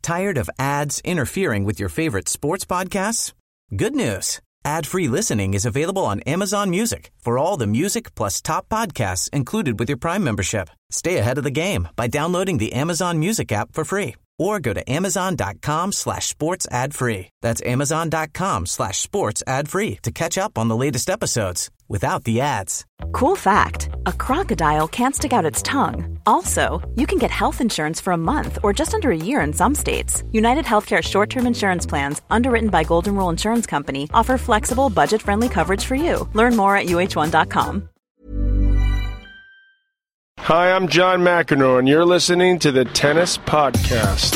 Tired of ads interfering with your favorite sports podcasts? Good news. Ad-free listening is available on Amazon Music for all the music plus top podcasts included with your Prime membership. Stay ahead of the game by downloading the Amazon Music app for free or go to amazon.com/sports ad free. That's amazon.com/sports ad free to catch up on the latest episodes without the ads. Cool fact, a crocodile can't stick out its tongue. Also, you can get health insurance for a month or just under a year in some states. United Healthcare short-term insurance plans, underwritten by Golden Rule Insurance Company, offer flexible, budget-friendly coverage for you. Learn more at uh1.com. Hi, I'm John McEnroe, and you're listening to the Tennis Podcast.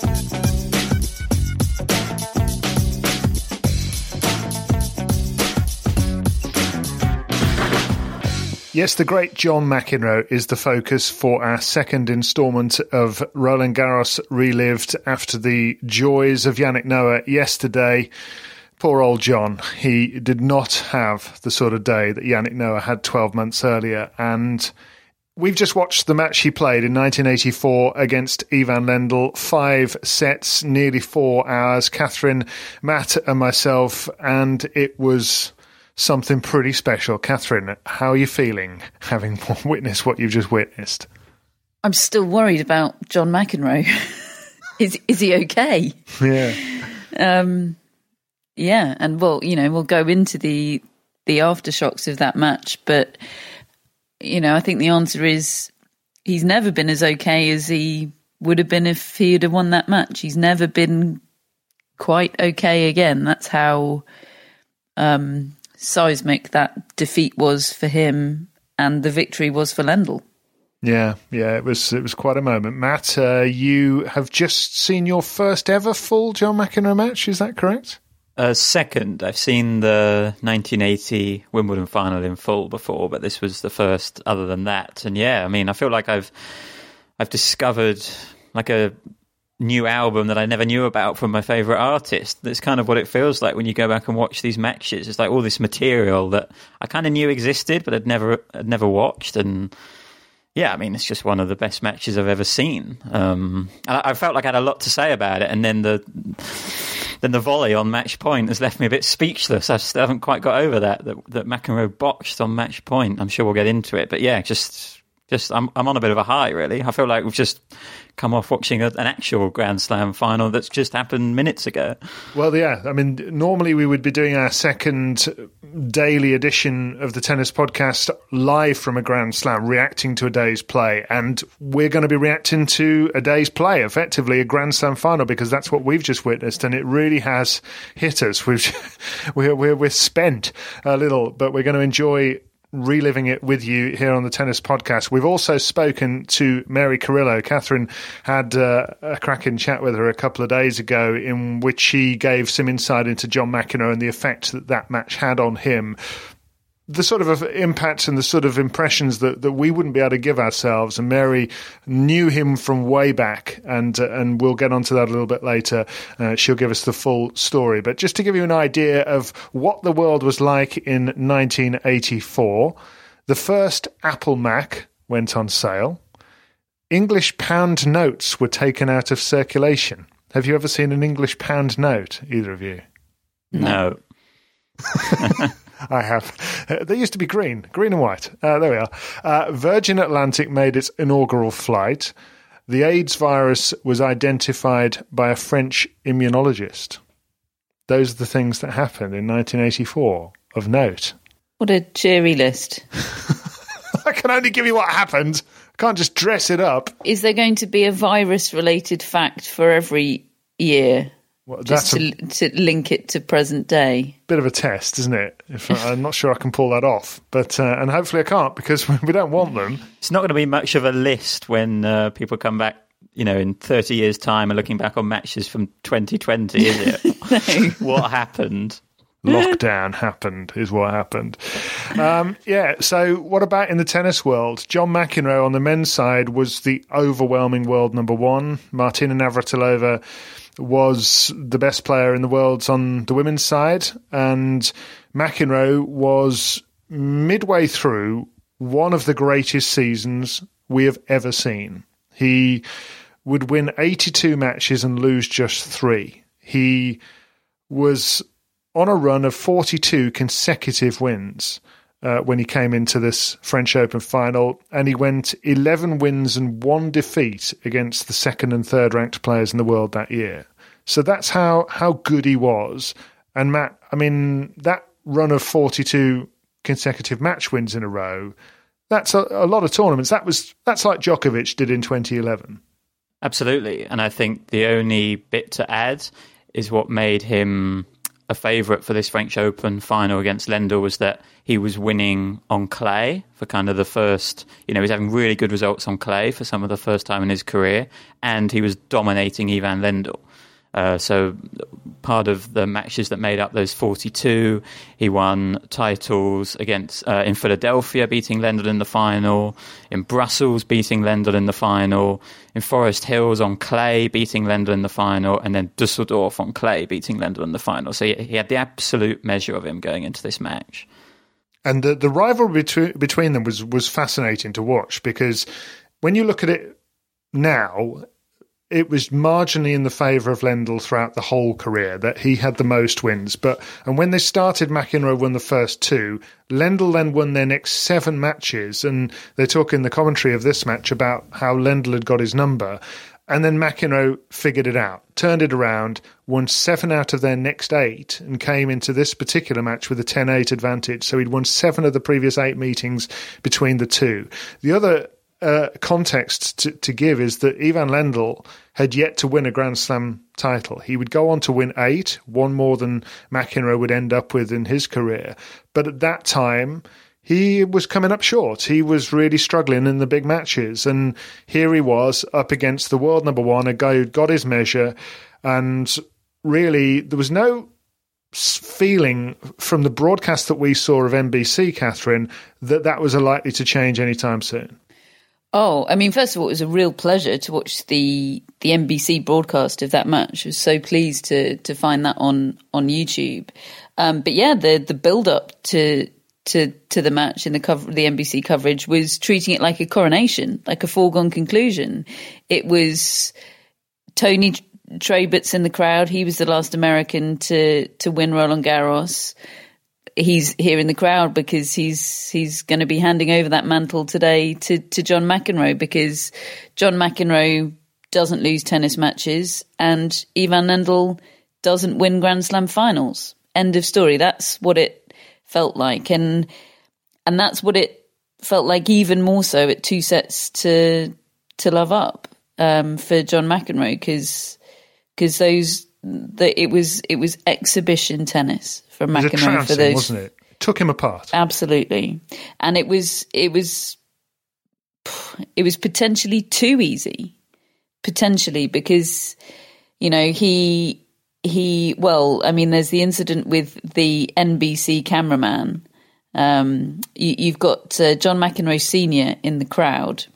Yes, the great John McEnroe is the focus for our second instalment of Roland Garros Relived after the joys of Yannick Noah yesterday. Poor old John. He did not have the sort of day that Yannick Noah had 12 months earlier, and we've just watched the match he played in 1984 against Ivan Lendl. 5 sets, nearly 4 hours. Catherine, Matt and myself, and it was something pretty special. Catherine, how are you feeling having witnessed what you've just witnessed? I'm still worried about John McEnroe. Is he okay? Yeah. Yeah, and we'll go into the aftershocks of that match, but I think the answer is he's never been as okay as he would have been if he had won that match. He's never been quite okay again. That's how seismic that defeat was for him and the victory was for Lendl. Yeah, it was quite a moment. Matt, you have just seen your first ever full John McEnroe match, is that correct? Second. I've seen the 1980 Wimbledon final in full before, but this was the first other than that. And yeah, I mean, I feel like I've discovered like a new album that I never knew about from my favourite artist. That's kind of what it feels like when you go back and watch these matches. It's like all this material that I kind of knew existed, but I'd never watched. And yeah, I mean, it's just one of the best matches I've ever seen. I felt like I had a lot to say about it, and then the volley on match point has left me a bit speechless. I still haven't quite got over that McEnroe botched on match point. I'm sure we'll get into it, but yeah, just I'm on a bit of a high, really. I feel like we've just come off watching an actual Grand Slam final that's just happened minutes ago. Well, yeah, I mean, normally we would be doing our second daily edition of the Tennis Podcast live from a Grand Slam, reacting to a day's play, and we're going to be reacting to a day's play, effectively a Grand Slam final, because that's what we've just witnessed, and it really has hit us. We're spent a little, but we're going to enjoy reliving it with you here on the Tennis Podcast. We've also spoken to Mary Carrillo. Catherine had a cracking chat with her a couple of days ago in which she gave some insight into John McEnroe and the effect that match had on him. The sort of impact and the sort of impressions that we wouldn't be able to give ourselves. And Mary knew him from way back, and we'll get onto that a little bit later. She'll give us the full story. But just to give you an idea of what the world was like in 1984, the first Apple Mac went on sale. English pound notes were taken out of circulation. Have you ever seen an English pound note, either of you? No. I have. They used to be green and white. There we are. Virgin Atlantic made its inaugural flight. The AIDS virus was identified by a French immunologist. Those are the things that happened in 1984 of note. What a cheery list. I can only give you what happened. I can't just dress it up. Is there going to be a virus-related fact for every year? Well, just to link it to present day. Bit of a test, isn't it? I'm not sure I can pull that off, but and hopefully I can't, because we don't want them. It's not going to be much of a list when people come back, in 30 years' time and looking back on matches from 2020, is it? No. What happened? Lockdown happened is what happened. So what about in the tennis world? John McEnroe on the men's side was the overwhelming world number one. Martina Navratilova was the best player in the world on the women's side, and McEnroe was midway through one of the greatest seasons we have ever seen. He would win 82 matches and lose just 3. He was on a run of 42 consecutive wins when he came into this French Open final, and he went 11 wins and 1 defeat against the second and third ranked players in the world that year. So that's how good he was. And Matt, I mean, that run of 42 consecutive match wins in a row, that's a lot of tournaments. That's like Djokovic did in 2011. Absolutely. And I think the only bit to add is what made him a favourite for this French Open final against Lendl was that he was winning on clay for kind of the first, he was having really good results on clay for some of the first time in his career, and he was dominating Ivan Lendl. So part of the matches that made up those 42, he won titles against in Philadelphia, beating Lendl in the final, in Brussels, beating Lendl in the final, in Forest Hills on clay, beating Lendl in the final, and then Dusseldorf on clay, beating Lendl in the final. So he had the absolute measure of him going into this match. And the rivalry between them was fascinating to watch, because when you look at it now, it was marginally in the favour of Lendl throughout the whole career, that he had the most wins. And when they started, McEnroe won the first 2. Lendl then won their next 7 matches, and they talk in the commentary of this match about how Lendl had got his number. And then McEnroe figured it out, turned it around, won 7 out of their next 8, and came into this particular match with a 10-8 advantage. So he'd won 7 of the previous 8 meetings between the two. The other context to give is that Ivan Lendl had yet to win a Grand Slam title. He would go on to win 8, one more than McEnroe would end up with in his career. But at that time, he was coming up short. He was really struggling in the big matches. And here he was up against the world number 1, a guy who'd got his measure. And really, there was no feeling from the broadcast that we saw of NBC, Catherine, that was likely to change anytime soon. Oh, I mean, first of all, it was a real pleasure to watch the NBC broadcast of that match. I was so pleased to find that on YouTube. But yeah, the build up to the match in the NBC coverage was treating it like a coronation, like a foregone conclusion. It was Tony Trabitz in the crowd. He was the last American to win Roland Garros. He's here in the crowd because he's going to be handing over that mantle today to John McEnroe, because John McEnroe doesn't lose tennis matches and Ivan Lendl doesn't win Grand Slam finals. End of story. That's what it felt like, and that's what it felt like even more so at 2 sets to love up for John McEnroe, because it was exhibition tennis from McEnroe. It was a trouncing, for those, wasn't it? Took him apart. Absolutely, and it was potentially too easy, because well, I mean, there's the incident with the NBC cameraman. You've got John McEnroe Sr. in the crowd.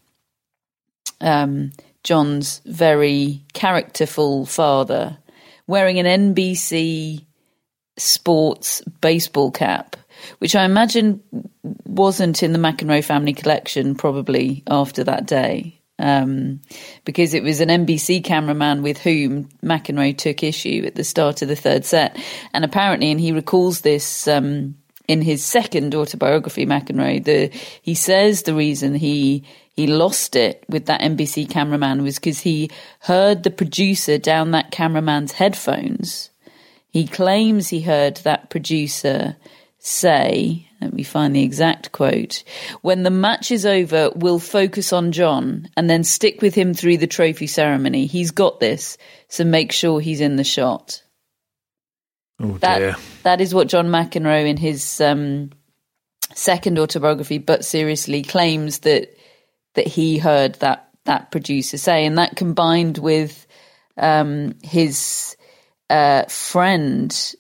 John's very characterful father, wearing an NBC Sports baseball cap, which I imagine wasn't in the McEnroe family collection probably after that day, because it was an NBC cameraman with whom McEnroe took issue at the start of the 3rd set. And apparently, and he recalls this in his second autobiography, McEnroe, he says the reason he lost it with that NBC cameraman was because he heard the producer down that cameraman's headphones. He claims he heard that producer say, let me find the exact quote, "When the match is over, we'll focus on John and then stick with him through the trophy ceremony. He's got this, so make sure he's in the shot." Oh, dear. That is what John McEnroe in his second autobiography, But Seriously, claims that he heard that producer say, and that combined with his friend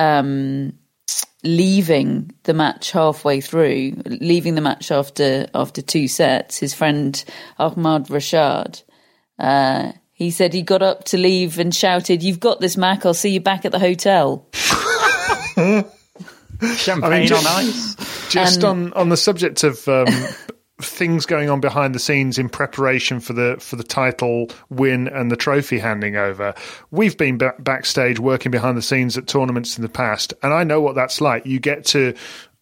leaving the match halfway through, leaving the match after 2 sets, his friend Ahmad Rashad, he said he got up to leave and shouted, "You've got this, Mac, I'll see you back at the hotel." Champagne on ice. Just on the subject of things going on behind the scenes in preparation for the title win and the trophy handing over. We've been backstage working behind the scenes at tournaments in the past, and I know what that's like. You get to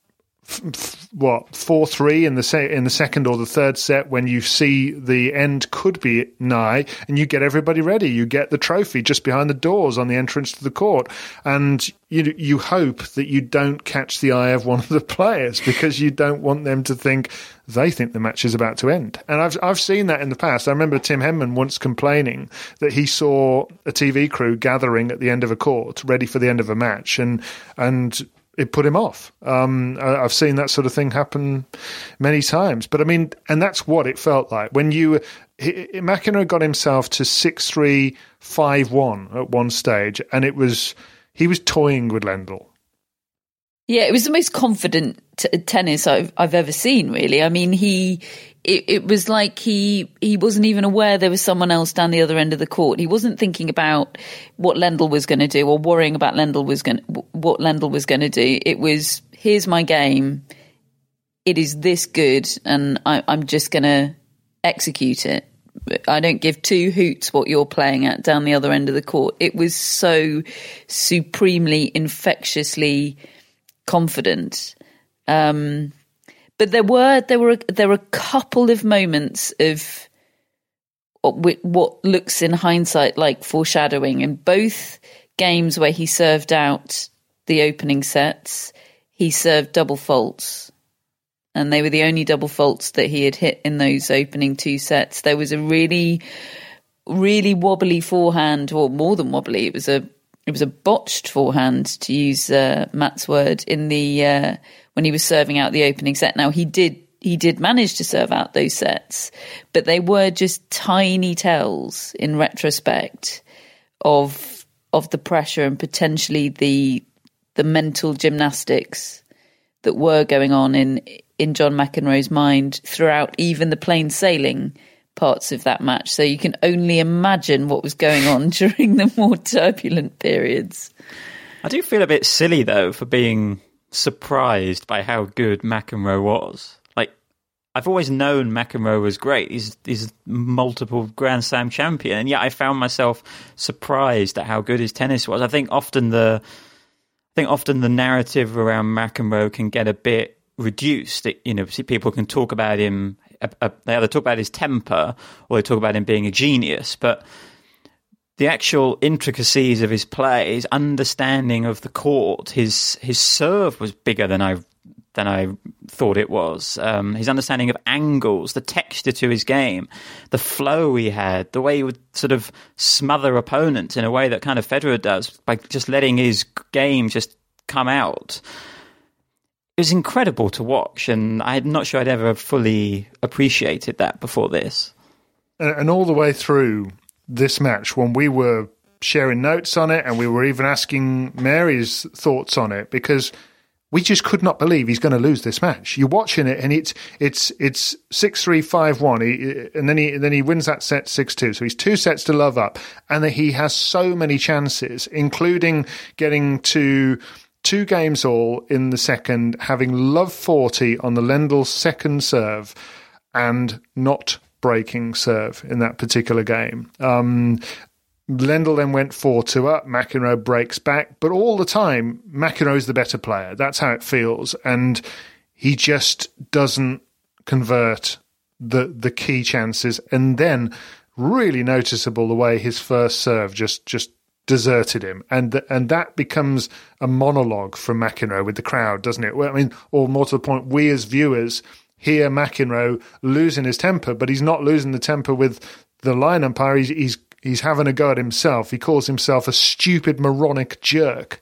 4-3 in the second or the third set when you see the end could be nigh, and you get everybody ready. You get the trophy just behind the doors on the entrance to the court, and you hope that you don't catch the eye of one of the players, because you don't want them to think they think the match is about to end. And I've seen that in the past. I remember Tim Henman once complaining that he saw a TV crew gathering at the end of a court ready for the end of a match, and it put him off. I've seen that sort of thing happen many times. But I mean, and that's what it felt like. When McEnroe got himself to 6-3, 5-1 at one stage, and he was toying with Lendl. Yeah, it was the most confident tennis I've ever seen, really. I mean, it was like he wasn't even aware there was someone else down the other end of the court. He wasn't thinking about what Lendl was going to do or worrying about what Lendl was going to do. It was, here's my game. It is this good, and I'm just going to execute it. I don't give two hoots what you're playing at down the other end of the court. It was so supremely, infectiously confident. But there were a couple of moments of what looks in hindsight like foreshadowing. In both games where he served out the opening sets, he served double faults, and they were the only double faults that he had hit in those opening two sets. There was a really, really wobbly forehand, or more than wobbly. It was a botched forehand, to use Matt's word, in the when he was serving out the opening set. Now he did manage to serve out those sets, but they were just tiny tells in retrospect of the pressure and potentially the mental gymnastics that were going on in John McEnroe's mind throughout even the plain sailing parts of that match. So you can only imagine what was going on during the more turbulent periods. I do feel a bit silly, though, for being surprised by how good McEnroe was. Like, I've always known McEnroe was great. He's multiple Grand Slam champion, and yet I found myself surprised at how good his tennis was. I think often the narrative around McEnroe can get a bit reduced. People can talk about him. They either talk about his temper or they talk about him being a genius, but the actual intricacies of his play, his understanding of the court, his serve was bigger than I thought it was. His understanding of angles, the texture to his game, the flow he had, the way he would sort of smother opponents in a way that kind of Federer does by just letting his game just come out. It was incredible to watch, and I'm not sure I'd ever fully appreciated that before this. And all the way through this match, when we were sharing notes on it, and we were even asking Mary's thoughts on it, because we just could not believe he's going to lose this match. You're watching it, and it's 6-3, 5-1, and then he wins that set 6-2. So he's 2 sets to love up, and he has so many chances, including getting to 2 games all in the second, having love 40 on the Lendl second serve, and not breaking serve in that particular game. Lendl then went 4-2 up. McEnroe breaks back, but all the time McEnroe's the better player. That's how it feels, and he just doesn't convert the key chances. And then really noticeable the way his first serve just deserted him, and that becomes a monologue from McEnroe with the crowd, doesn't it? Well, I mean, or more to the point, we as viewers hear McEnroe losing his temper, but he's not losing the temper with the line umpire. He's having a go at himself. He calls himself a stupid, moronic jerk.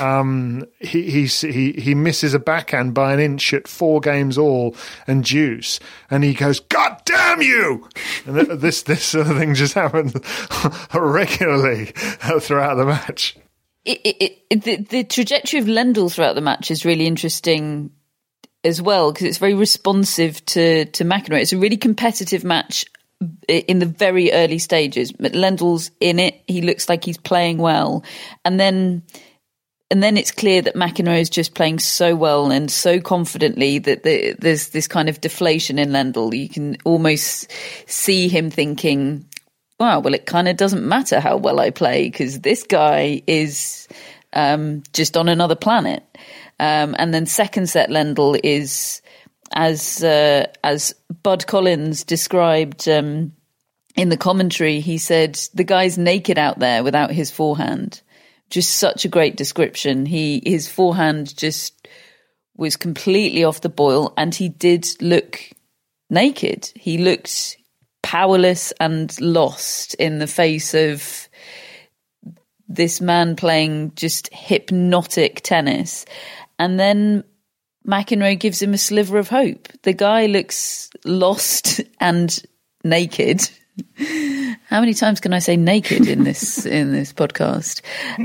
He misses a backhand by an inch at 4 games all and deuce, and he goes, "God damn you!" And this sort of thing just happens regularly throughout the match. The trajectory of Lendl throughout the match is really interesting as well, because it's very responsive to McEnroe. It's a really competitive match in the very early stages. Lendl's in it. He looks like he's playing well. And then then it's clear that McEnroe is just playing so well and so confidently that there's this kind of deflation in Lendl. You can almost see him thinking, wow, well, it kind of doesn't matter how well I play because this guy is just on another planet. And then second set Lendl is, as Bud Collins described in the commentary, he said, the guy's naked out there without his forehand. Just such a great description. His forehand just was completely off the boil, and he did look naked. He looked powerless and lost in the face of this man playing just hypnotic tennis. And then McEnroe gives him a sliver of hope. The guy looks lost and naked. How many times can I say naked in this podcast?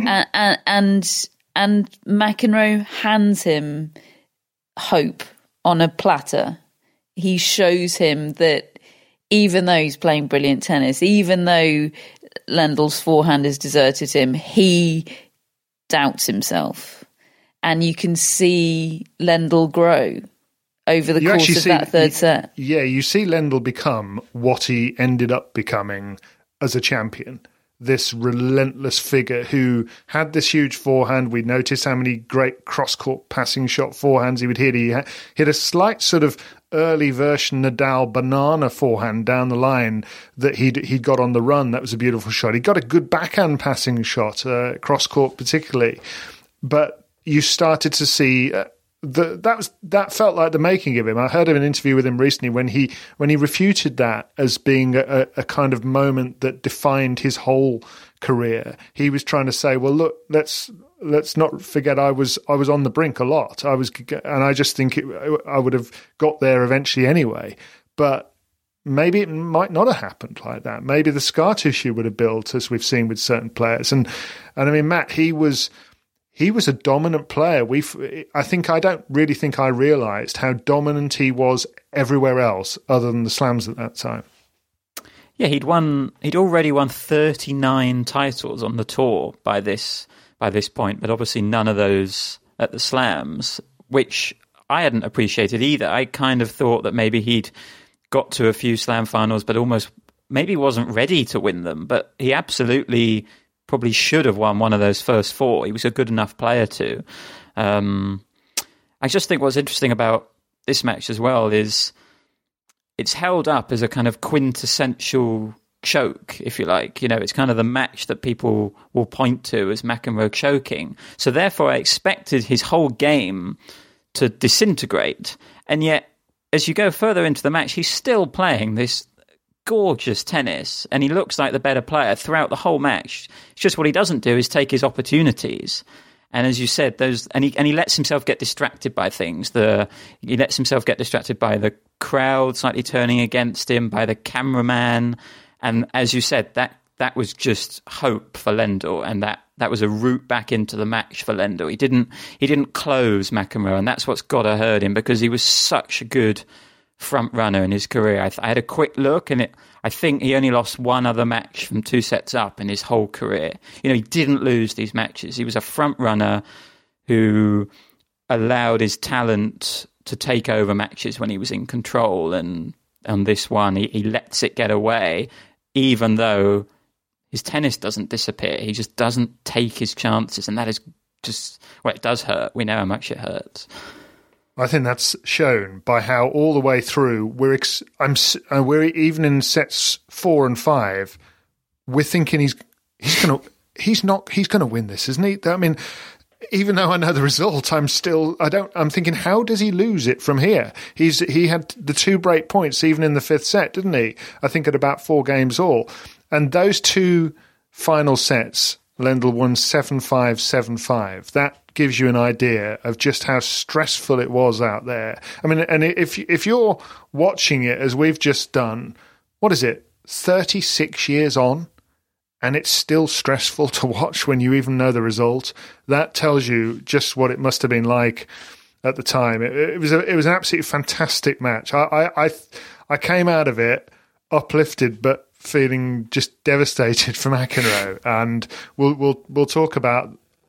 And McEnroe hands him hope on a platter. He shows him that even though he's playing brilliant tennis, even though Lendl's forehand has deserted him, he doubts himself. And you can see Lendl grow over the course of that third set. Yeah, you see Lendl become what he ended up becoming as a champion. This relentless figure who had this huge forehand. We noticed how many great cross-court passing shot forehands he would hit. He hit a slight sort of early version Nadal banana forehand down the line that he'd got on the run. That was a beautiful shot. He got a good backhand passing shot, cross-court particularly. But you started to see that felt like the making of him. I heard of an interview with him recently when he refuted that as being a kind of moment that defined his whole career. He was trying to say, well, look, let's not forget I was on the brink a lot. And I just think I would have got there eventually anyway. But maybe it might not have happened like that. Maybe the scar tissue would have built, as we've seen with certain players. And I mean, Matt, he was a dominant player. I don't really think I realised how dominant he was everywhere else other than the slams at that time. Yeah, he'd already won 39 titles on the tour by this point, but obviously none of those at the slams, which I hadn't appreciated either. I kind of thought that maybe he'd got to a few slam finals, but almost maybe wasn't ready to win them. But he absolutely probably should have won one of those first four. He was a good enough player to. I just think what's interesting about this match as well is it's held up as a kind of quintessential choke, if you like. You know, it's kind of the match that people will point to as McEnroe choking. So therefore I expected his whole game to disintegrate. And yet, as you go further into the match, he's still playing this gorgeous tennis, and he looks like the better player throughout the whole match. It's just what he doesn't do is take his opportunities. And as you said, he lets himself get distracted by things. He lets himself get distracted by the crowd slightly turning against him, by the cameraman. And as you said, that was just hope for Lendl, and that was a route back into the match for Lendl. He didn't close McEnroe, and that's what's got to hurt him, because he was such a good front runner in his career. I had a quick look, and I think he only lost one other match from 2 sets up in his whole career. You know, he didn't lose these matches. He was a front runner who allowed his talent to take over matches when he was in control. And on this one, he lets it get away, even though his tennis doesn't disappear. He just doesn't take his chances, and that is just, well, it does hurt. We know how much it hurts. I think that's shown by how all the way through we're even in sets 4 and 5, we're thinking he's gonna win this, isn't he? I mean, even though I know the result, I'm thinking, how does he lose it from here? He had the 2 break points even in the 5th set, didn't he? I think at about 4 games all, and those 2 final sets, Lendl won 7-5, 7-5. That gives you an idea of just how stressful it was out there. I mean, and if you're watching it as we've just done, what is it, 36 years on, and it's still stressful to watch when you even know the result, that tells you just what it must have been like at the time. It was an absolutely fantastic match. I came out of it uplifted, but feeling just devastated for McEnroe, and we'll talk about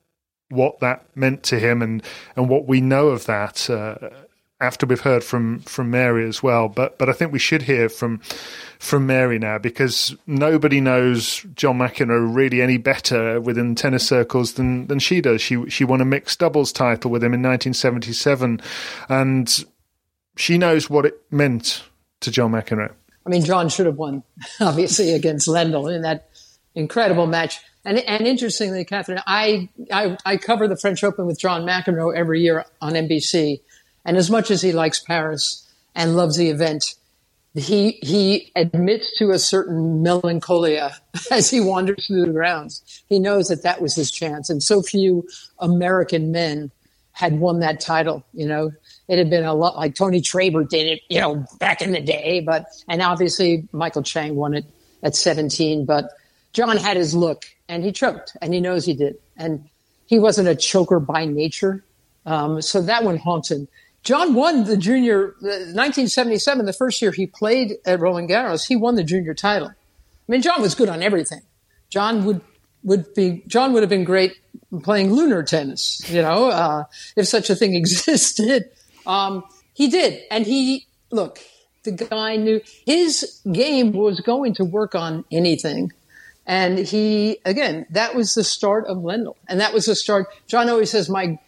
what that meant to him and what we know of that after we've heard from Mary as well. But I think we should hear from Mary now, because nobody knows John McEnroe really any better within tennis circles than she does. She won a mixed doubles title with him in 1977, and she knows what it meant to John McEnroe. I mean, John should have won, obviously, against Lendl in that incredible match. And interestingly, Catherine, I cover the French Open with John McEnroe every year on NBC. And as much as he likes Paris and loves the event, he admits to a certain melancholia as he wanders through the grounds. He knows that was his chance. And so few American men had won that title. It had been a lot like Tony Traber did it, back in the day. And obviously Michael Chang won it at 17. But John had his look, and he choked, and he knows he did. And he wasn't a choker by nature. So that one haunts him. John won the junior, 1977, the first year he played at Roland Garros, he won the junior title. I mean, John was good on everything. John would have been great playing lunar tennis, if such a thing existed. He did. And the guy knew his game was going to work on anything. And that was the start of Lendl. And that was the start. John always says, my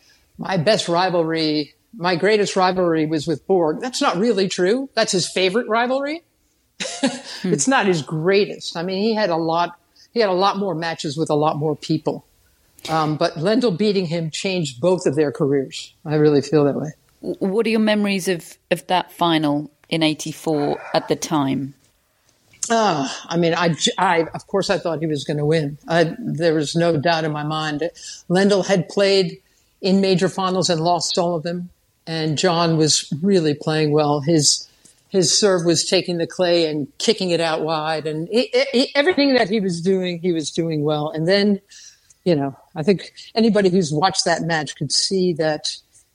greatest rivalry was with Borg. That's not really true. That's his favorite rivalry. It's not his greatest. I mean, he had a lot more matches with a lot more people. But Lendl beating him changed both of their careers. I really feel that way. What are your memories of that final in '84 at the time? I mean, of course I thought he was going to win. There was no doubt in my mind. Lendl had played in major finals and lost all of them. And John was really playing well. His serve was taking the clay and kicking it out wide. And everything that he was doing well. And then, I think anybody who's watched that match could see that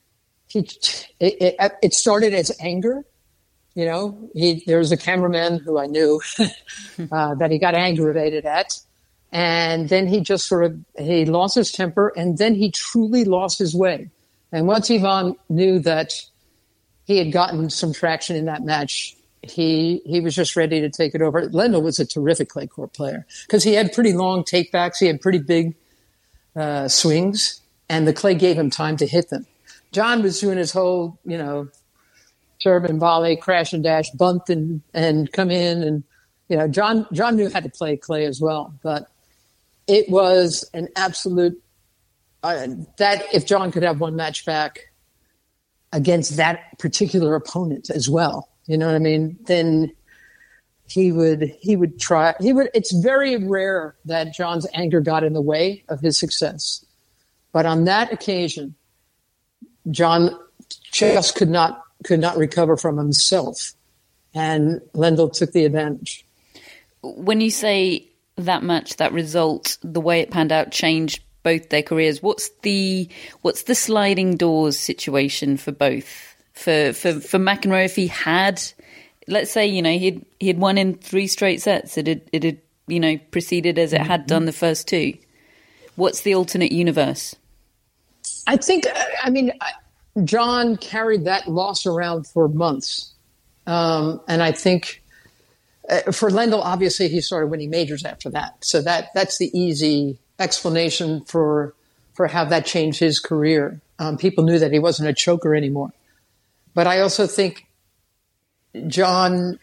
it started as anger. There was a cameraman who I knew that he got aggravated at. And then he just he lost his temper, and then he truly lost his way. And once Ivan knew that he had gotten some traction in that match, he was just ready to take it over. Lendl was a terrific clay court player because he had pretty long takebacks. He had pretty big swings, and the clay gave him time to hit them. John was doing his whole, serve and volley, crash and dash, bunt and come in. And, John knew how to play clay as well. But it was an absolute that if John could have one match back against that particular opponent as well, you know what I mean? Then he would try. It's very rare that John's anger got in the way of his success. But on that occasion, John just could not recover from himself, and Lendl took the advantage. When you say that match, that result, the way it panned out changed both their careers, what's the sliding doors situation for both? For McEnroe, if he had, let's say, he had won in 3 straight sets, it had proceeded as it had done the first 2. What's the alternate universe? I think, John carried that loss around for months. And I think for Lendl, obviously, he started winning majors after that. So that's the easy explanation for how that changed his career. People knew that he wasn't a choker anymore. But I also think John,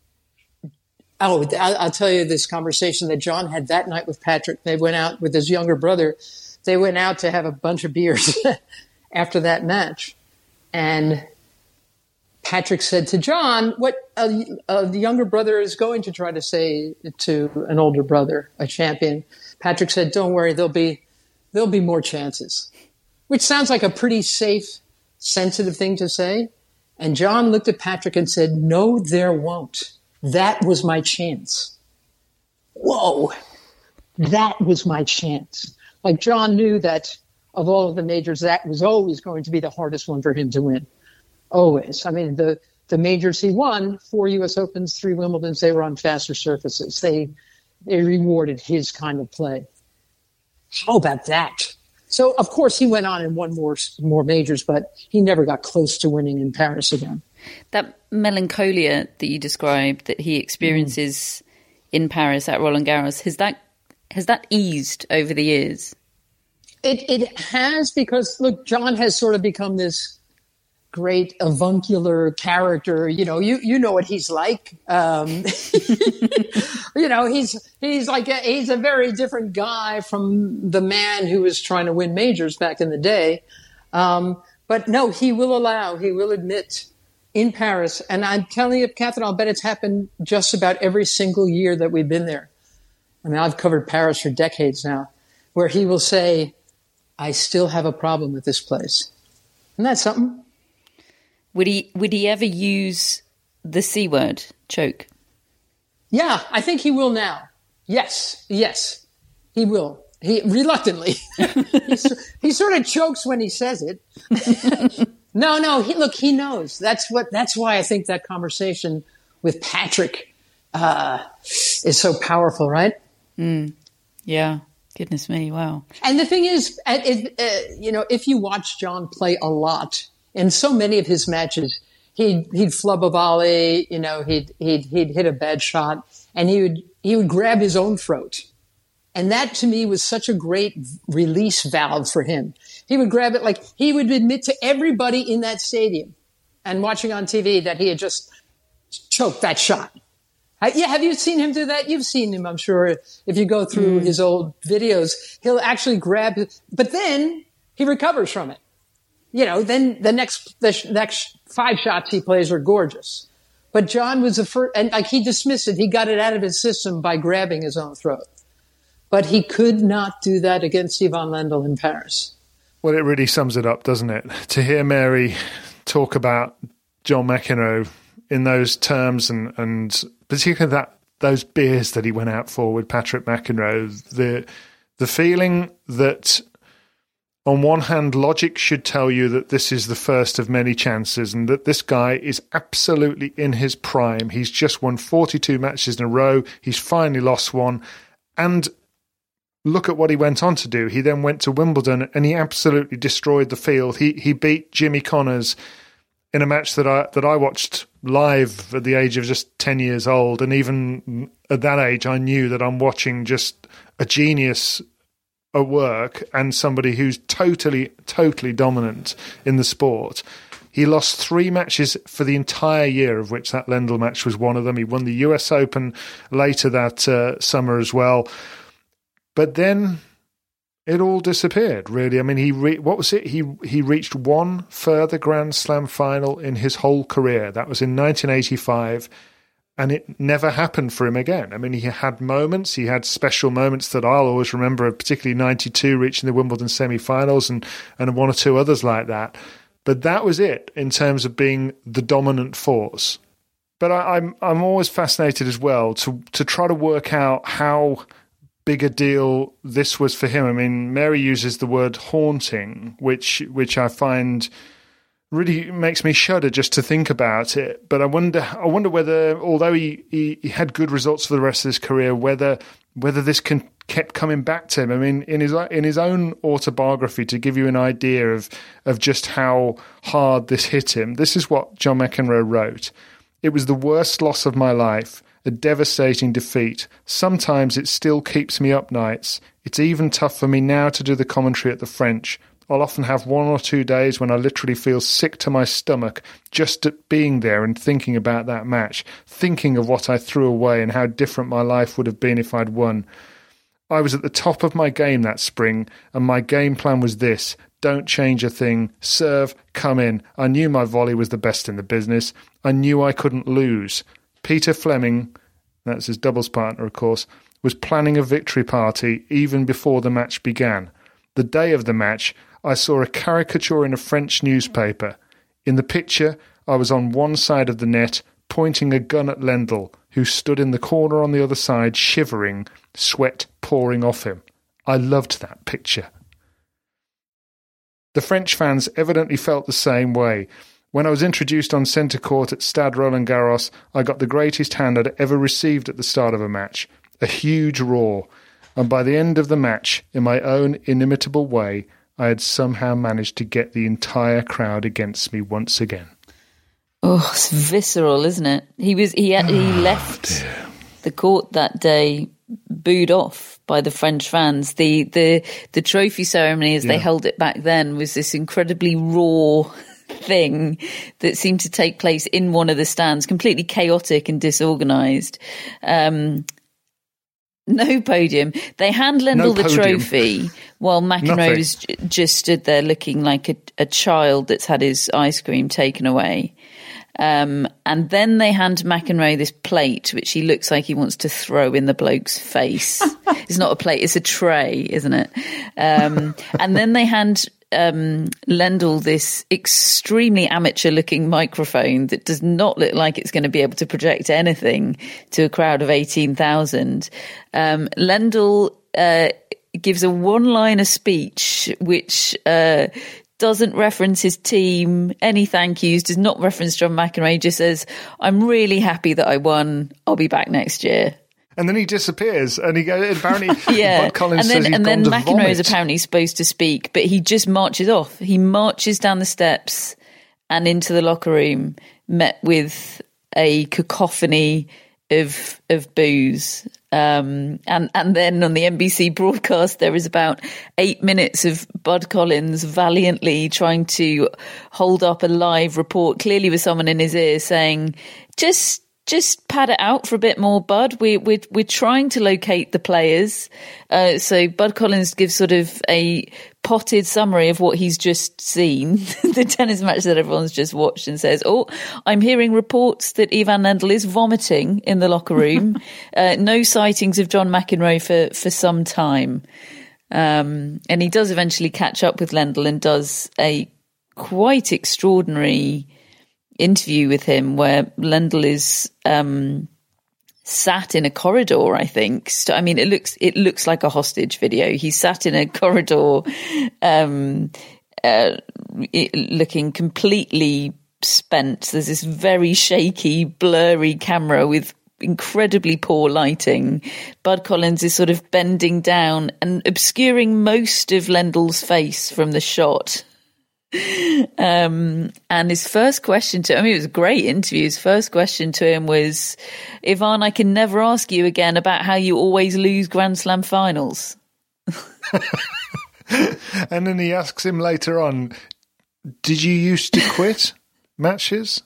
I'll tell you this conversation that John had that night with Patrick. They went out with his younger brother. They went out to have a bunch of beers after that match. And Patrick said to John, what the younger brother is going to try to say to an older brother, a champion. Patrick said, don't worry, there'll be more chances, which sounds like a pretty safe, sensitive thing to say. And John looked at Patrick and said, no, there won't. That was my chance. Whoa, that was my chance. Like John knew that of all of the majors, that was always going to be the hardest one for him to win. Always. I mean, the majors he won, 4 U.S. Opens, 3 Wimbledons, they were on faster surfaces. They rewarded his kind of play. How about that? So, of course, he went on and won more majors, but he never got close to winning in Paris again. That melancholia that you described that he experiences in Paris at Roland Garros, has that eased over the years? It has, because, look, John has sort of become this great avuncular character. You know what he's like. He's a very different guy from the man who was trying to win majors back in the day. But no, he will admit in Paris, and I'm telling you, Catherine, I'll bet it's happened just about every single year that we've been there. I mean, I've covered Paris for decades now, where he will say, I still have a problem with this place. Isn't that something? Would he ever use the C word, choke? Yeah, I think he will now. Yes, he will. He reluctantly. he sort of chokes when he says it. No. He knows. That's why I think that conversation with Patrick is so powerful, right? Yeah. Goodness me, wow. And the thing is, if you watch John play a lot, in so many of his matches, he'd flub a volley, he'd hit a bad shot, and he would grab his own throat. And that, to me, was such a great release valve for him. He would grab it, like he would admit to everybody in that stadium and watching on TV that he had just choked that shot. Have you seen him do that? You've seen him, I'm sure. If you go through his old videos, he'll actually grab it, but then he recovers from it. Then the next 5 shots he plays are gorgeous. But John was the first, and he dismissed it. He got it out of his system by grabbing his own throat. But he could not do that against Ivan Lendl in Paris. Well, it really sums it up, doesn't it? To hear Mary talk about John McEnroe in those terms, and particularly those beers that he went out for with Patrick McEnroe, the feeling that on one hand, logic should tell you that this is the first of many chances and that this guy is absolutely in his prime. He's just won 42 matches in a row. He's finally lost one. And look at what he went on to do. He then went to Wimbledon and he absolutely destroyed the field. He beat Jimmy Connors in a match that I watched live at the age of just 10 years old. And even at that age, I knew that I'm watching just a genius at work and somebody who's totally dominant in the sport. He lost 3 matches for the entire year, of which that Lendl match was one of them. He won the US Open later that summer as well. But then it all disappeared, really. I mean, he reached one further Grand Slam final in his whole career. That was in 1985, and it never happened for him again. I mean, he had moments. He had special moments that I'll always remember, particularly 92, reaching the Wimbledon semi-finals and 1 or 2 others like that. But that was it in terms of being the dominant force. But I'm always fascinated as well to try to work out how big a deal this was for him. I mean, Mary uses the word haunting, which I find really makes me shudder just to think about it. But I wonder whether, although he had good results for the rest of his career, whether this kept coming back to him. I mean, in his own autobiography, to give you an idea of just how hard this hit him, this is what John McEnroe wrote. "It was the worst loss of my life, a devastating defeat. Sometimes it still keeps me up nights. It's even tough for me now to do the commentary at the French. I'll often have 1 or 2 days when I literally feel sick to my stomach just at being there and thinking about that match, thinking of what I threw away and how different my life would have been if I'd won. I was at the top of my game that spring, and my game plan was this: don't change a thing, serve, come in. I knew my volley was the best in the business. I knew I couldn't lose. Peter Fleming," that's his doubles partner, of course, "was planning a victory party even before the match began. The day of the match, I saw a caricature in a French newspaper. In the picture, I was on one side of the net, pointing a gun at Lendl, who stood in the corner on the other side, shivering, sweat pouring off him. I loved that picture." The French fans evidently felt the same way. "When I was introduced on centre court at Stade Roland Garros, I got the greatest hand I'd ever received at the start of a match. A huge roar. And by the end of the match, in my own inimitable way, I had somehow managed to get the entire crowd against me once again. Oh, it's visceral, isn't it? He left the court that day booed off by the French fans. The trophy ceremony, as they held it back then, was this incredibly raw thing that seemed to take place in one of the stands, completely chaotic and disorganized. No podium. They hand Lendl the trophy while McEnroe just stood there looking like a child that's had his ice cream taken away. And then they hand McEnroe this plate, which he looks like he wants to throw in the bloke's face. It's not a plate, it's a tray, isn't it? And then they hand Lendl this extremely amateur-looking microphone that does not look like it's going to be able to project anything to a crowd of 18,000. Lendl gives a one-liner speech which doesn't reference his team, any thank yous, does not reference John McEnroe, just says, "I'm really happy that I won. I'll be back next year." And then he disappears, and he goes. Apparently, Bud Collins says he's and gone then to McEnroe vomit. is apparently supposed to speak, but he just marches off. He marches down the steps and into the locker room, met with a cacophony of boos. And then on the NBC broadcast, there is about 8 minutes of Bud Collins valiantly trying to hold up a live report, clearly with someone in his ear saying, just pad it out for a bit more, Bud. We're trying to locate the players. So Bud Collins gives sort of a potted summary of what he's just seen, the tennis match that everyone's just watched, and says, "Oh, I'm hearing reports that Ivan Lendl is vomiting in the locker room. No sightings of John McEnroe for some time." And he does eventually catch up with Lendl and does a quite extraordinary interview with him where Lendl is sat in a corridor, I think. I mean, it looks like a hostage video. He's sat in a corridor looking completely spent. There's this very shaky, blurry camera with incredibly poor lighting. Bud Collins is sort of bending down and obscuring most of Lendl's face from the shot. And his first question it was a great interview. His first question to him was, "Ivan, I can never ask you again about how you always lose Grand Slam finals." And then he asks him later on, "Did you used to quit matches?"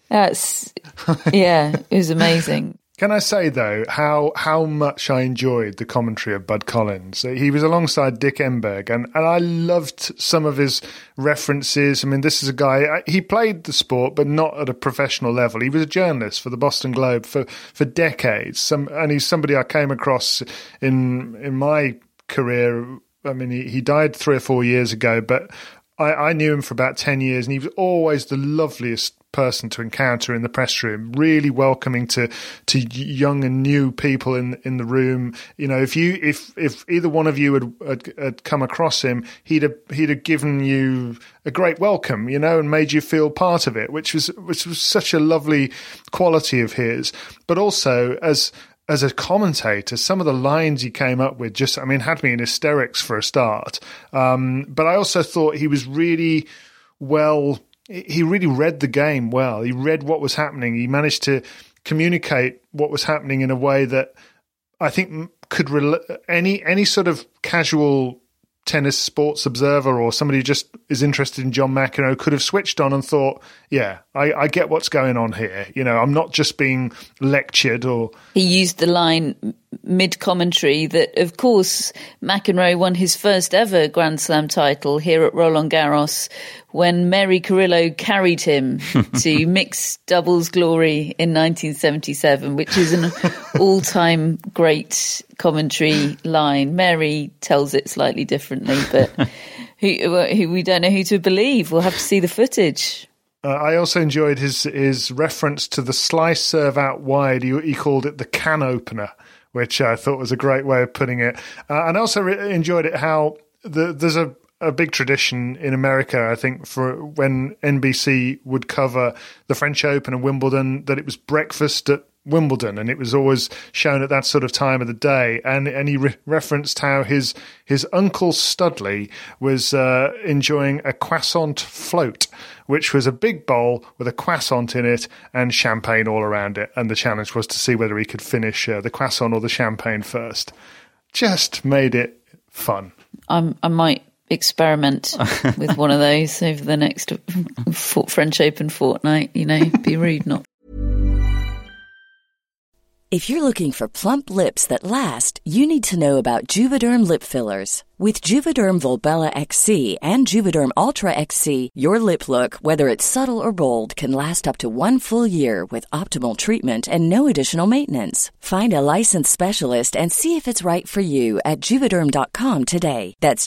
It was amazing. Can I say, though, how much I enjoyed the commentary of Bud Collins? He was alongside Dick Enberg, and I loved some of his references. I mean, this is a guy, he played the sport, but not at a professional level. He was a journalist for the Boston Globe for decades, and he's somebody I came across in my career. I mean, he died 3 or 4 years ago, but I knew him for about 10 years, and he was always the loveliest person to encounter in the press room, really welcoming to young and new people in the room. You know, if either one of you had come across him, he'd have given you a great welcome, you know, and made you feel part of it, which was such a lovely quality of his. But also as a commentator, some of the lines he came up with had me in hysterics for a start. But I also thought he was really well. He really read the game well. He read what was happening. He managed to communicate what was happening in a way that I think could any sort of casual tennis sports observer or somebody who just is interested in John McEnroe could have switched on and thought, yeah, I get what's going on here. You know, I'm not just being lectured. Or he used the line mid-commentary that, of course, McEnroe won his first ever Grand Slam title here at Roland Garros when Mary Carrillo carried him to mixed doubles glory in 1977, which is an all-time great commentary line. Mary tells it slightly differently, but who we don't know who to believe. We'll have to see the footage. I also enjoyed his reference to the slice serve out wide. He called it the can opener, which I thought was a great way of putting it. And I also enjoyed it how there's a big tradition in America, I think, for when NBC would cover the French Open and Wimbledon, that it was breakfast at Wimbledon, and it was always shown at that sort of time of the day. And he referenced how his uncle Studley was enjoying a croissant float, which was a big bowl with a croissant in it and champagne all around it. And the challenge was to see whether he could finish the croissant or the champagne first. Just made it fun. I might experiment with one of those over the next French Open fortnight. Be rude not. If you're looking for plump lips that last, you need to know about Juvederm lip fillers. With Juvederm Volbella XC and Juvederm Ultra XC, your lip look, whether it's subtle or bold, can last up to 1 full year with optimal treatment and no additional maintenance. Find a licensed specialist and see if it's right for you at Juvederm.com today. That's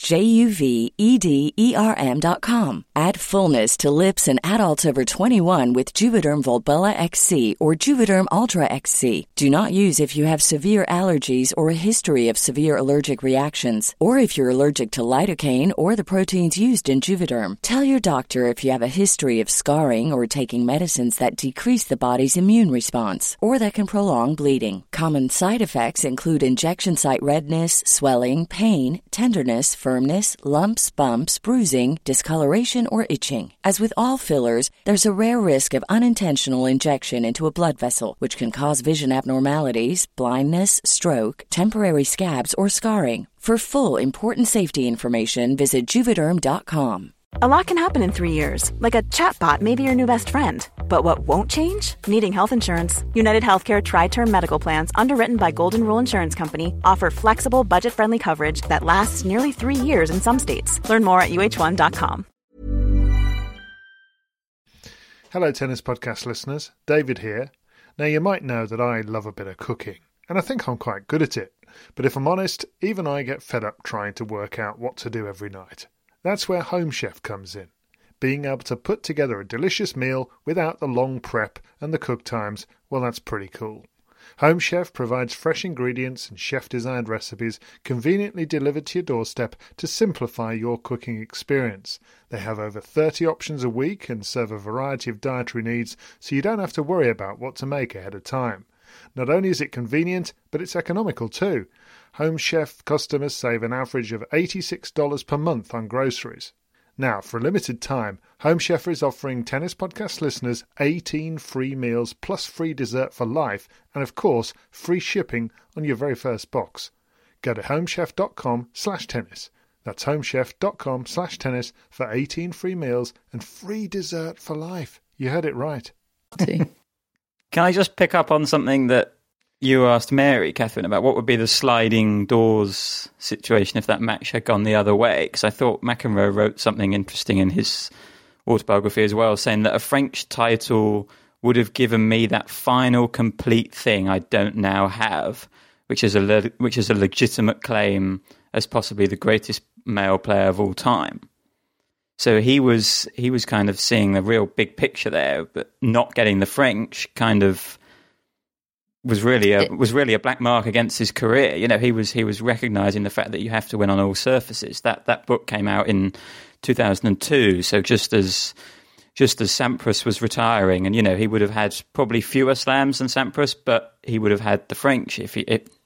JUVEDERM.com. Add fullness to lips in adults over 21 with Juvederm Volbella XC or Juvederm Ultra XC. Do not use if you have severe allergies or a history of severe allergic reactions, or if you're allergic to lidocaine or the proteins used in Juvederm. Tell your doctor if you have a history of scarring or taking medicines that decrease the body's immune response or that can prolong bleeding. Common side effects include injection site redness, swelling, pain, tenderness, firmness, lumps, bumps, bruising, discoloration, or itching. As with all fillers, there's a rare risk of unintentional injection into a blood vessel, which can cause vision abnormalities, blindness, stroke, temporary scabs, or scarring. For full, important safety information, visit Juvederm.com. A lot can happen in 3 years, like a chatbot may be your new best friend. But what won't change? Needing health insurance. United Healthcare Tri-Term Medical Plans, underwritten by Golden Rule Insurance Company, offer flexible, budget-friendly coverage that lasts nearly 3 years in some states. Learn more at UH1.com. Hello, Tennis Podcast listeners. David here. Now, you might know that I love a bit of cooking, and I think I'm quite good at it. But if I'm honest, even I get fed up trying to work out what to do every night. That's where Home Chef comes in. Being able to put together a delicious meal without the long prep and the cook times, well, that's pretty cool. Home Chef provides fresh ingredients and chef-designed recipes conveniently delivered to your doorstep to simplify your cooking experience. They have over 30 options a week and serve a variety of dietary needs, so you don't have to worry about what to make ahead of time. Not only is it convenient, but it's economical too. Home Chef customers save an average of $86 per month on groceries. Now, for a limited time, Home Chef is offering Tennis Podcast listeners 18 free meals plus free dessert for life and, of course, free shipping on your very first box. Go to homechef.com/tennis. That's homechef.com/tennis for 18 free meals and free dessert for life. You heard it right. Can I just pick up on something that you asked Mary, Catherine, about what would be the sliding doors situation if that match had gone the other way? Because I thought McEnroe wrote something interesting in his autobiography as well, saying that a French title would have given me that final complete thing I don't now have, which is a legitimate claim as possibly the greatest male player of all time. So he was kind of seeing the real big picture there, but not getting the French kind of was really a black mark against his career. You know, he was recognizing the fact that you have to win on all surfaces. That book came out in 2002, so just as Sampras was retiring, and you know, he would have had probably fewer slams than Sampras, but he would have had the French if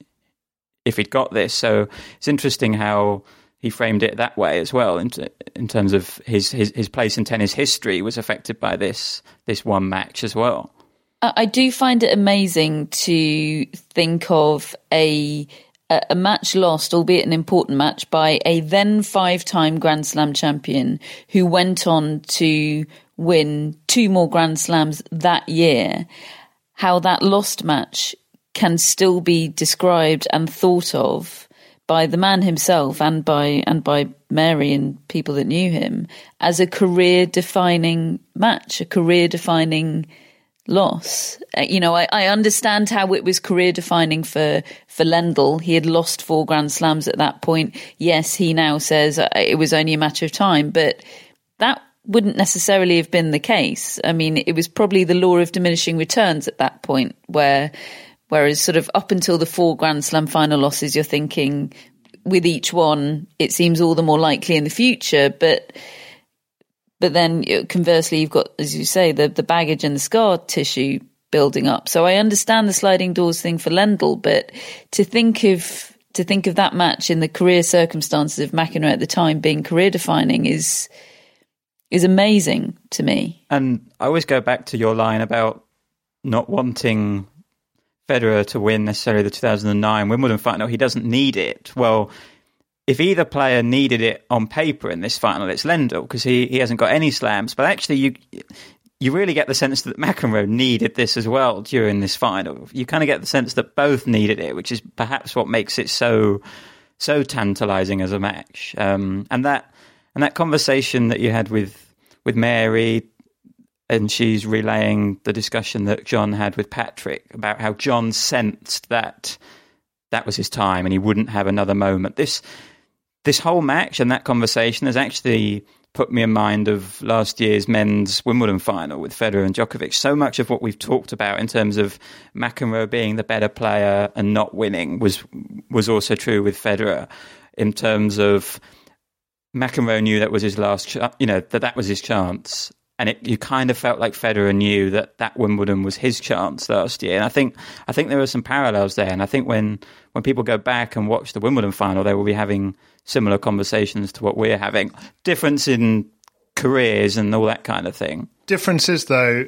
he'd got this. So it's interesting how he framed it that way as well, in terms of his place in tennis history was affected by this one match as well. I do find it amazing to think of a match lost, albeit an important match, by a then 5-time Grand Slam champion who went on to win 2 more Grand Slams that year. How that lost match can still be described and thought of by the man himself and by Mary and people that knew him as a career-defining match, a career-defining loss. You know, I understand how it was career-defining for Lendl. He had lost 4 Grand Slams at that point. Yes, he now says it was only a matter of time, but that wouldn't necessarily have been the case. I mean, it was probably the law of diminishing returns at that point, whereas sort of up until the 4 Grand Slam final losses, you're thinking with each one, it seems all the more likely in the future, but then conversely, you've got, as you say, the baggage and the scar tissue building up. So I understand the sliding doors thing for Lendl, but to think of that match in the career circumstances of McEnroe at the time being career defining is amazing to me. And I always go back to your line about not wanting Federer to win necessarily the 2009 Wimbledon final. He doesn't need it. Well, if either player needed it on paper in this final, it's Lendl, because he hasn't got any slams. But actually, you really get the sense that McEnroe needed this as well during this final. You kind of get the sense that both needed it, which is perhaps what makes it so tantalising as a match. And that conversation that you had with Mary, and she's relaying the discussion that John had with Patrick about how John sensed that was his time and he wouldn't have another moment. This whole match and that conversation has actually put me in mind of last year's men's Wimbledon final with Federer and Djokovic. So much of what we've talked about in terms of McEnroe being the better player and not winning was also true with Federer, in terms of McEnroe knew that was his last, that was his chance. And you kind of felt like Federer knew that Wimbledon was his chance last year. And I think there were some parallels there. And I think when people go back and watch the Wimbledon final, they will be having similar conversations to what we're having. Difference in careers and all that kind of thing. Differences, though,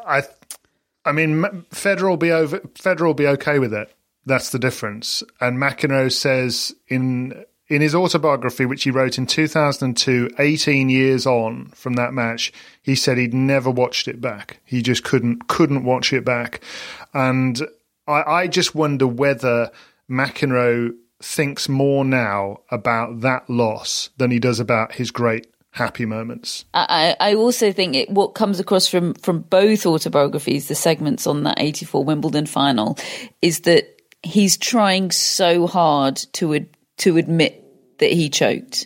I mean, Federer will be okay with it. That's the difference. And McEnroe says in his autobiography, which he wrote in 2002, 18 years on from that match, he said he'd never watched it back. He just couldn't watch it back. And I just wonder whether McEnroe thinks more now about that loss than he does about his great happy moments. I also think what comes across from both autobiographies, the segments on that 84 Wimbledon final, is that he's trying so hard to admit that he choked.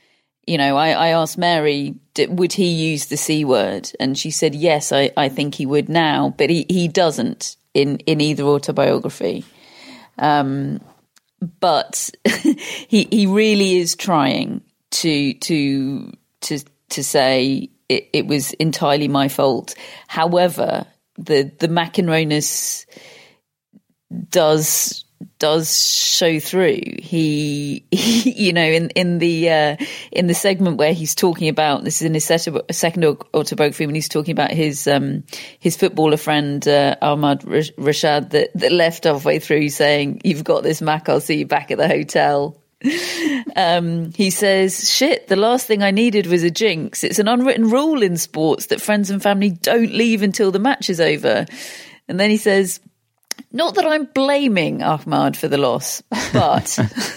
I asked Mary, would he use the C word? And she said, yes, I think he would now, but he doesn't in either autobiography. But he really is trying to say it was entirely my fault. However, the McEnroe-ness does show through. He in the segment where he's talking about, this is in his second autobiography, when he's talking about his footballer friend Ahmad Rashad that left halfway through saying, "You've got this, Mac, I'll see you back at the hotel." He says, "Shit, the last thing I needed was a jinx. It's an unwritten rule in sports that friends and family don't leave until the match is over." And then he says, "Not that I'm blaming Ahmad for the loss, but,"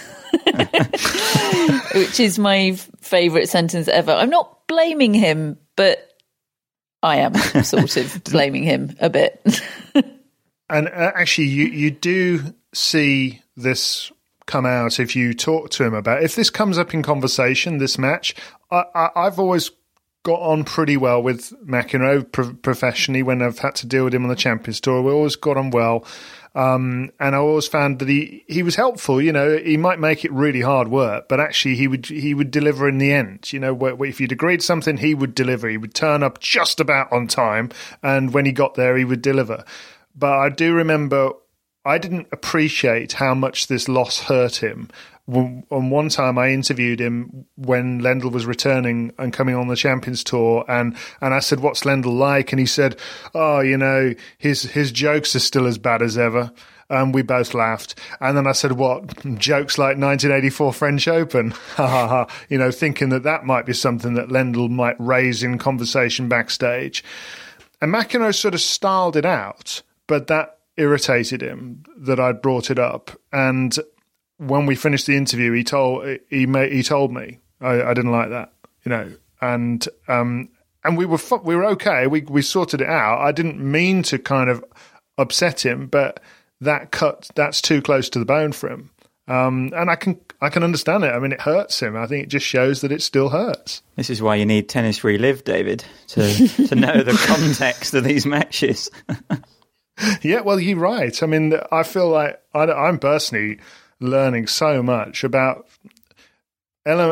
which is my favourite sentence ever. "I'm not blaming him, but I am sort of blaming him a bit." And actually, you do see this come out if you talk to him about it. If this comes up in conversation, this match, I've always got on pretty well with McEnroe professionally when I've had to deal with him on the Champions Tour. We always got on well. And I always found that he was helpful. He might make it really hard work, but actually he would deliver in the end. If you'd agreed something, he would deliver. He would turn up just about on time, and when he got there, he would deliver. But I do remember I didn't appreciate how much this loss hurt him. On one time I interviewed him when Lendl was returning and coming on the Champions Tour, and I said, "What's Lendl like?" And he said, "Oh, his jokes are still as bad as ever." And we both laughed. And then I said, "What, jokes like 1984 French Open?" Ha ha ha. Thinking that might be something that Lendl might raise in conversation backstage. And McEnroe sort of styled it out, but that irritated him that I'd brought it up. And when we finished the interview, he told me I didn't like that, and we were okay. We sorted it out. I didn't mean to kind of upset him, but that's too close to the bone for him. And I can understand it. I mean, it hurts him. I think it just shows that it still hurts. This is why you need Tennis Relive, David, to know the context of these matches. Yeah, well, you're right. I mean, I feel like I'm personally learning so much about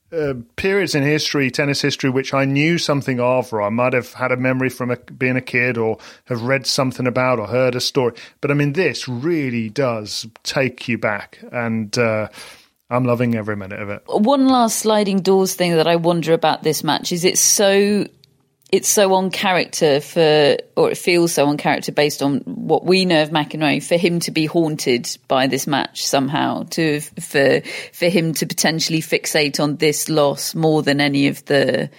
periods in history, tennis history, which I knew something of, or I might have had a memory from being a kid, or have read something about, or heard a story. But I mean, this really does take you back, and I'm loving every minute of it. One last sliding doors thing that I wonder about this match is it's so on character or it feels so on character based on what we know of McEnroe, for him to be haunted by this match somehow, for him to potentially fixate on this loss more than any of the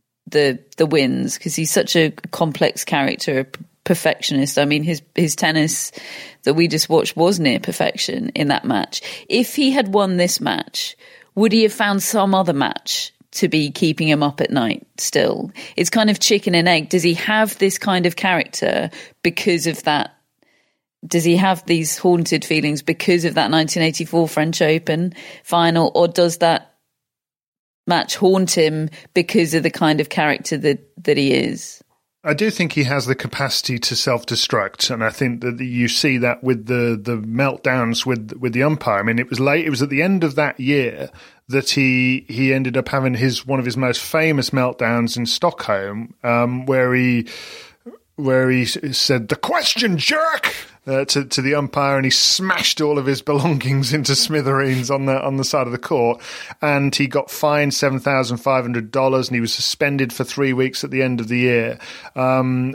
wins, because he's such a complex character, a perfectionist. I mean, his tennis that we just watched was near perfection in that match. If he had won this match, would he have found some other match to be keeping him up at night still? It's kind of chicken and egg. Does he have this kind of character because of that? Does he have these haunted feelings because of that 1984 French Open final, or does that match haunt him because of the kind of character that he is? I do think he has the capacity to self-destruct, and I think that you see that with the meltdowns with the umpire. I mean, it was late. It was at the end of that year that he ended up having one of his most famous meltdowns in Stockholm, where he said, "The question, jerk!" to the umpire, and he smashed all of his belongings into smithereens on the side of the court, and he got fined $7,500, and he was suspended for 3 weeks at the end of the year, and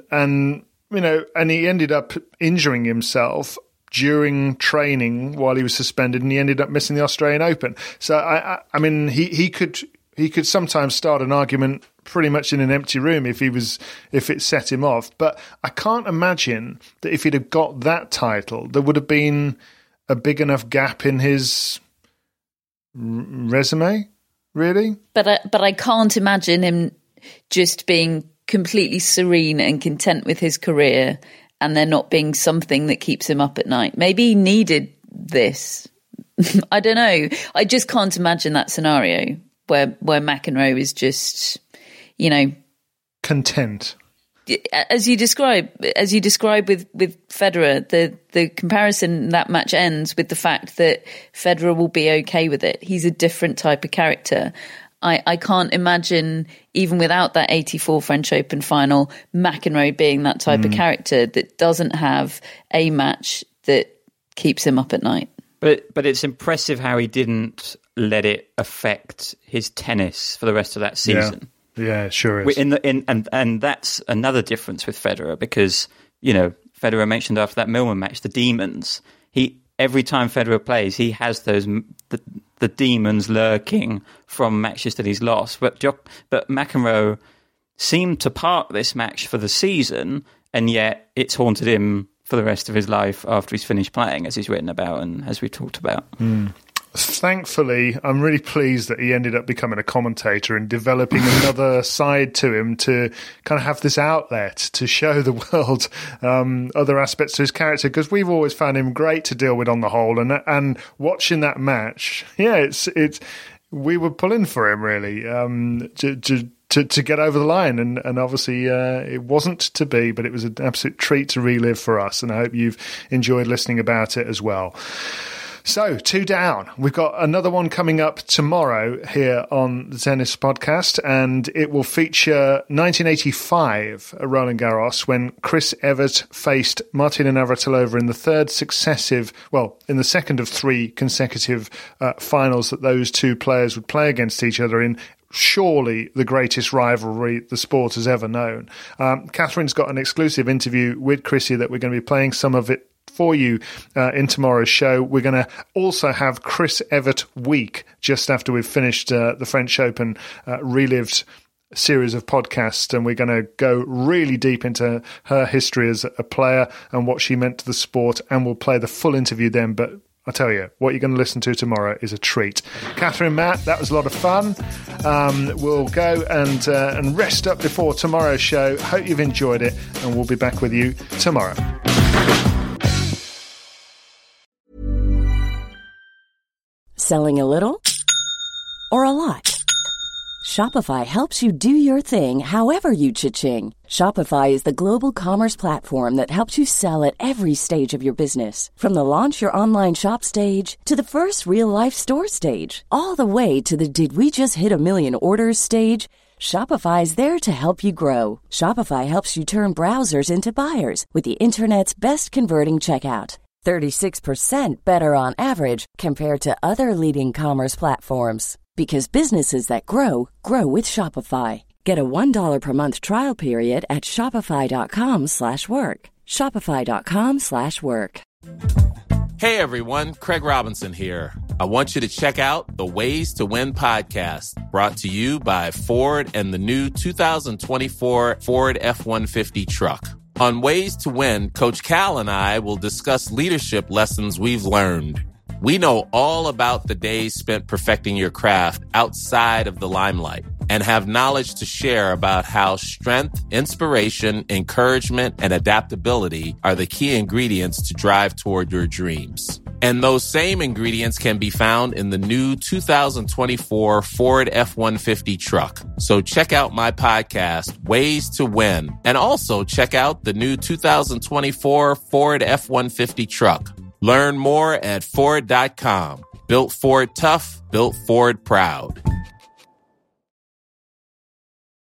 he ended up injuring himself during training while he was suspended, and he ended up missing the Australian Open. So I mean, he could sometimes start an argument pretty much in an empty room if it set him off. But I can't imagine that if he'd have got that title, there would have been a big enough gap in his resume, really. But I can't imagine him just being completely serene and content with his career, and there not being something that keeps him up at night. Maybe he needed this. I don't know. I just can't imagine that scenario where McEnroe is just, content. As you describe with Federer, the comparison in that match ends with the fact that Federer will be okay with it. He's a different type of character. I can't imagine, even without that 84 French Open final, McEnroe being that type of character that doesn't have a match that keeps him up at night. But it's impressive how he didn't let it affect his tennis for the rest of that season. Yeah, sure is. And that's another difference with Federer, because, Federer mentioned after that Millman match, the demons. Every time Federer plays, he has those the demons lurking from matches that he's lost. But McEnroe seemed to park this match for the season, and yet it's haunted him for the rest of his life after he's finished playing, as he's written about and as we talked about. Thankfully, I'm really pleased that he ended up becoming a commentator and developing another side to him, to kind of have this outlet to show the world other aspects to his character, because we've always found him great to deal with on the whole. And watching that match, we were pulling for him really to get over the line, and obviously it wasn't to be, but it was an absolute treat to relive for us, and I hope you've enjoyed listening about it as well. So, 2 down. We've got another one coming up tomorrow here on the Tennis Podcast, and it will feature 1985 at Roland Garros, when Chris Evert faced Martina Navratilova in the second of 3 consecutive finals that those two players would play against each other in. Surely the greatest rivalry the sport has ever known. Catherine's got an exclusive interview with Chrissy that we're going to be playing some of it for you in tomorrow's show. We're going to also have Chris Evert Week just after we've finished the French Open relived series of podcasts, and we're going to go really deep into her history as a player and what she meant to the sport, and we'll play the full interview then. But I tell you, what you're going to listen to tomorrow is a treat. Catherine, Matt, that was a lot of fun. We'll go and rest up before tomorrow's show. Hope you've enjoyed it, and we'll be back with you tomorrow. Selling a little or a lot? Shopify helps you do your thing however you cha-ching. Shopify is the global commerce platform that helps you sell at every stage of your business. From the launch your online shop stage to the first real-life store stage, all the way to the did we just hit a million orders stage. Shopify is there to help you grow. Shopify helps you turn browsers into buyers with the internet's best converting checkout. 36% better on average compared to other leading commerce platforms. Because businesses that grow, grow with Shopify. Get a $1 per month trial period at shopify.com/work. Shopify.com/work. Hey everyone, Craig Robinson here. I want you to check out the Ways to Win podcast, brought to you by Ford and the new 2024 Ford F-150 truck. On Ways to Win, Coach Cal and I will discuss leadership lessons we've learned. We know all about the days spent perfecting your craft outside of the limelight and have knowledge to share about how strength, inspiration, encouragement, and adaptability are the key ingredients to drive toward your dreams. And those same ingredients can be found in the new 2024 Ford F-150 truck. So check out my podcast, Ways to Win, and also check out the new 2024 Ford F-150 truck. Learn more at Ford.com. Built Ford tough, built Ford proud.